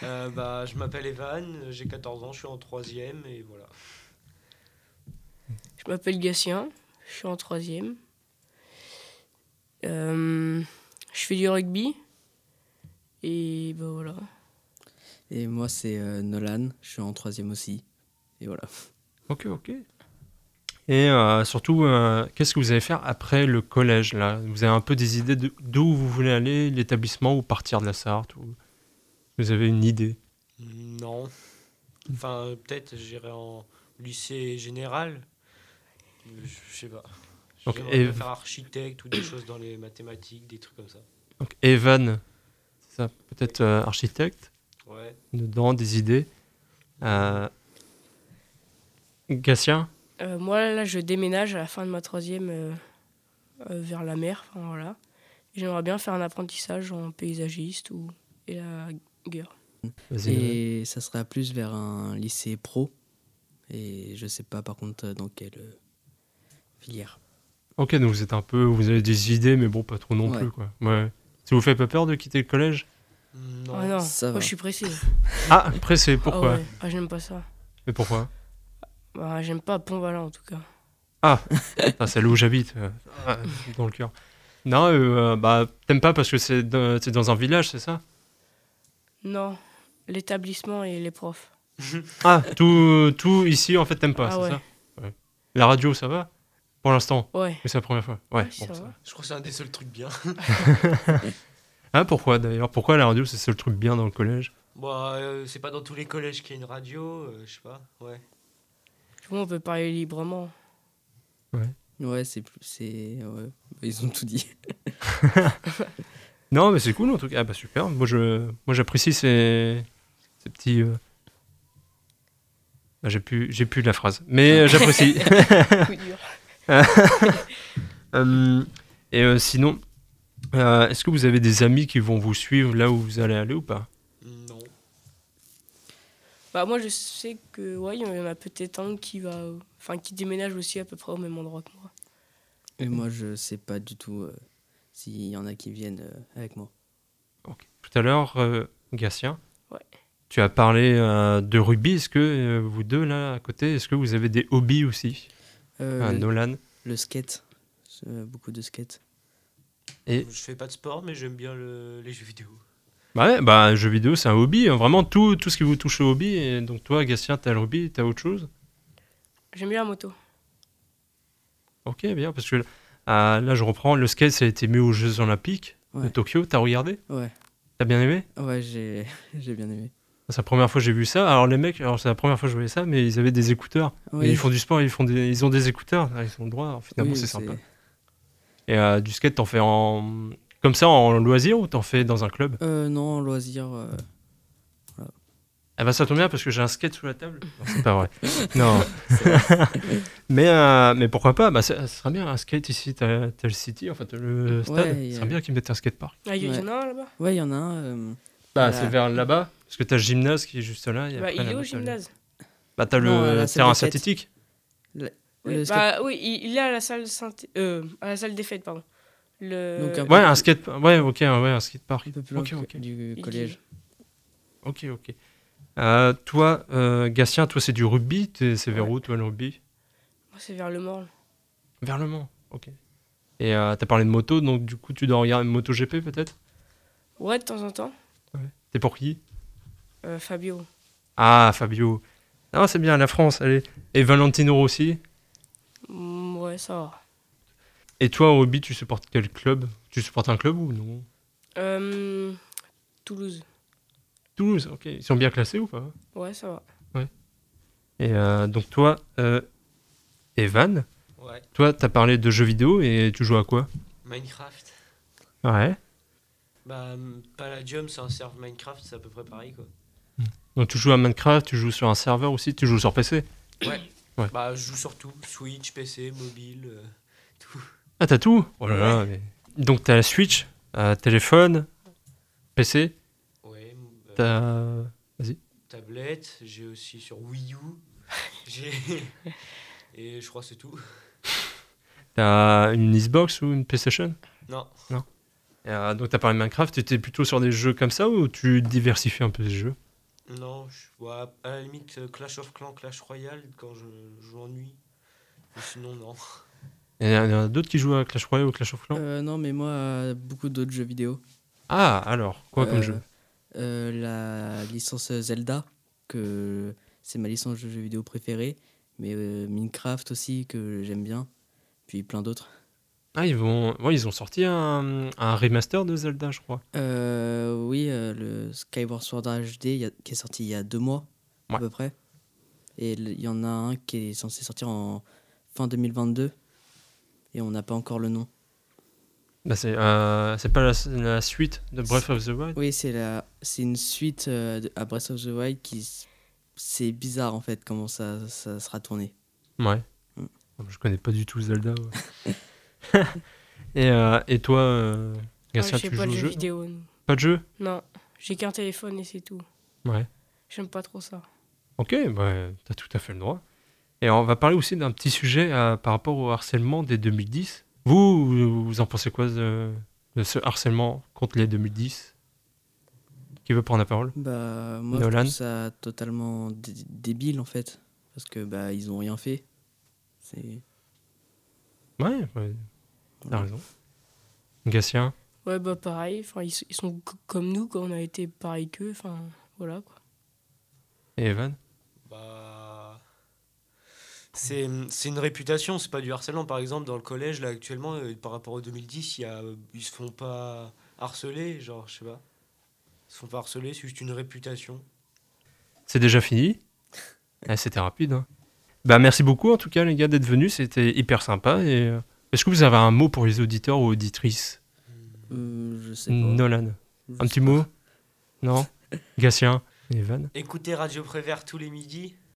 Je m'appelle Evan, j'ai 14 ans, je suis en troisième et voilà. Je m'appelle Gatien, je suis en troisième. Je fais du rugby. Et bah voilà. Et moi, c'est Nolan, je suis en troisième aussi. Et voilà. Ok. Et surtout, qu'est-ce que vous allez faire après le collège là? Vous avez un peu des idées d'où vous voulez aller, l'établissement ou partir de la Sarthe ou... Vous avez une idée? Non. Enfin, peut-être j'irai en lycée général. Je sais pas. Donc, J'aimerais bien faire architecte ou des choses dans les mathématiques, des trucs comme ça. Donc Evan, c'est ça, peut-être architecte, Ouais. dedans, des idées. Gatien? Moi, là, je déménage à la fin de ma troisième vers la mer. Enfin, voilà. J'aimerais bien faire un apprentissage en paysagiste ou élagueur. Vas-y. Et ça sera plus vers un lycée pro. Et je sais pas par contre dans quelle filière. Ok, donc vous avez des idées, mais bon, pas trop non Ouais. plus, quoi. Ouais. Ça vous fait pas peur de quitter le collège? Non. Ah non, ça moi va. je suis pressé. Ah, pressé, pourquoi? Ah ouais. Ah, j'aime pas ça. Mais pourquoi? Bah, j'aime pas Pont-Valin en tout cas. Ah, c'est là où j'habite, dans le cœur. Non, t'aimes pas parce que c'est dans un village, c'est ça? Non, l'établissement et les profs. Ah, tout ici, en fait, t'aimes pas, Ah c'est ouais. ça? Ouais. La radio, ça va? Pour l'instant? Ouais. Mais c'est la première fois? Ouais, Oui, ça ça va. va. Je crois que c'est un des seuls trucs bien. Ah, pourquoi d'ailleurs? Pourquoi la radio, c'est le seul truc bien dans le collège? C'est pas dans tous les collèges qu'il y a une radio, je sais pas. Ouais. Du coup, on peut parler librement. Ouais, ouais. Ils ont tout dit. Non, mais c'est cool en tout cas. Ah bah super. Moi, j'apprécie ces petits. J'ai plus la phrase, mais j'apprécie. Coup dur. Sinon, est-ce que vous avez des amis qui vont vous suivre là où vous allez aller ou pas? Non. Bah, moi, je sais que ouais, il y en a peut-être un qui déménage aussi à peu près au même endroit que moi. Et moi, je sais pas du tout s'il y en a qui viennent avec moi. Ok. Tout à l'heure, Gatien, Ouais. tu as parlé de rugby. Est-ce que vous deux là à côté, est-ce que vous avez des hobbies aussi? Nolan. Le skate, beaucoup de skate. Et Je fais pas de sport, mais j'aime bien les jeux vidéo. jeux vidéo, c'est un hobby. Hein. Vraiment, tout ce qui vous touche au hobby. Et donc, toi, Gatien, t'as le hobby, t'as autre chose? J'aime bien la moto. Ok, bien. Parce que là, je reprends. Le skate, ça a été mis aux Jeux Olympiques de Ouais. Tokyo. T'as regardé? Ouais. T'as bien aimé? Ouais, j'ai bien aimé. C'est la première fois que j'ai vu ça. Alors, les mecs, c'est la première fois que je voyais ça, mais ils avaient des écouteurs. Oui. Et ils font du sport, ils ont des écouteurs. Ils ont le droit. Alors, finalement, Oui, c'est sympa. Et du skate, t'en fais comme ça en loisir ou t'en fais dans un club? Non, loisir. Eh ben, ça tombe bien parce que j'ai un skate sous la table. Non, c'est pas vrai. Non. mais pourquoi pas? Ça serait bien un skate ici. T'as le City, enfin t'as le stade. Ouais, Ça serait bien qu'ils mettent un skatepark. Ah, il y Ouais. en a un là-bas. Ouais, il y en a un. Bah, Voilà. c'est vers là-bas. Parce que t'as le gymnase qui est juste là. Et Bah, après, il est là-bas, au t'as gymnase. Bah, t'as Non, à le la salle terrain des fêtes. synthétique. Oui, Le skate- oui, il est à la salle à la salle des fêtes, pardon. Donc, un peu- Ouais, un skate. Ouais, ok, ouais, un skatepark. un peu plus loin Ok. du Il collège. Ok. Toi, Gatien, toi, c'est du rugby. C'est vers où, toi, le rugby? Moi, c'est vers le Morne. Vers Le Mans. Ok. Et t'as parlé de moto, donc du coup, tu dois regarder MotoGP peut-être? Ouais, de temps en temps. T'es pour qui? Fabio. Ah, Fabio. Ah, c'est bien, la France, allez. Et Valentino Rossi. Ouais, ça va. Et toi, au rugby, tu supportes quel club? Tu supportes un club ou non? Toulouse. Toulouse, ok. Ils sont bien classés ou pas? Ouais, ça va. Et donc toi, Evan, Ouais. toi, t'as parlé de jeux vidéo et tu joues à quoi? Minecraft. Ouais. Palladium, c'est un serve Minecraft, c'est à peu près pareil, quoi. Donc tu joues à Minecraft, tu joues sur un serveur aussi, tu joues sur PC? Ouais. Ouais. Je joue sur tout. Switch, PC, mobile, tout. Ah, t'as tout? Oh là là. Donc t'as la Switch, téléphone, PC, Ouais. t'as... Vas-y. Tablette, j'ai aussi sur Wii U. J'ai... Et je crois que c'est tout. T'as une Xbox ou une PlayStation? Non. Et, donc t'as parlé de Minecraft, t'étais plutôt sur des jeux comme ça ou tu diversifies un peu les jeux? Non, ouais, à la limite Clash of Clans, Clash Royale quand je m'ennuie. Mais sinon, non. Et il y en a d'autres qui jouent à Clash Royale ou Clash of Clans? Non, mais moi, beaucoup d'autres jeux vidéo. Ah, alors, quoi comme jeu? La licence Zelda, que c'est ma licence de jeux vidéo préférée. Mais Minecraft aussi, que j'aime bien. Puis plein d'autres. Ah, ils ont sorti un remaster de Zelda, je crois. Oui, le Skyward Sword HD qui est sorti il y a 2 mois, à Ouais. peu près. Et il y en a un qui est censé sortir en fin 2022. Et on n'a pas encore le nom. Bah, c'est pas la suite de Breath of the Wild? Oui, c'est une suite à Breath of the Wild c'est bizarre en fait comment ça sera tourné. Ouais. Mm. Je connais pas du tout Zelda. Ouais. Et toi, Garcia, Je sais tu pas joues de au jeux jeu? vidéo. Non, Pas de jeu? Non, j'ai qu'un téléphone et c'est tout. Ouais. J'aime pas trop ça. Ok, bah, t'as tout à fait le droit. Et on va parler aussi d'un petit sujet par rapport au harcèlement des 2010. Vous en pensez quoi de ce harcèlement contre les 2010? Qui veut prendre la parole? Bah, moi, Nolan. je trouve ça totalement débile en fait. Parce que bah, ils ont rien fait. C'est. Ouais, t'as raison. Gatien? Ouais, bah pareil. Enfin, ils sont comme nous, quand on a été pareil qu'eux. Enfin, voilà quoi. Et Evan? Bah, c'est une réputation, c'est pas du harcèlement. Par exemple, dans le collège, là, actuellement, par rapport au 2010, ils se font pas harceler, genre, je sais pas. Ils se font pas harceler, c'est juste une réputation. C'est déjà fini? C'était rapide. Hein. Bah, merci beaucoup en tout cas les gars d'être venus, c'était hyper sympa. Et est-ce que vous avez un mot pour les auditeurs ou auditrices? Je sais pas. Nolan, Je un sais petit pas. mot? Non? Gatien? Et Evan? Écoutez Radio Prévert tous les midis.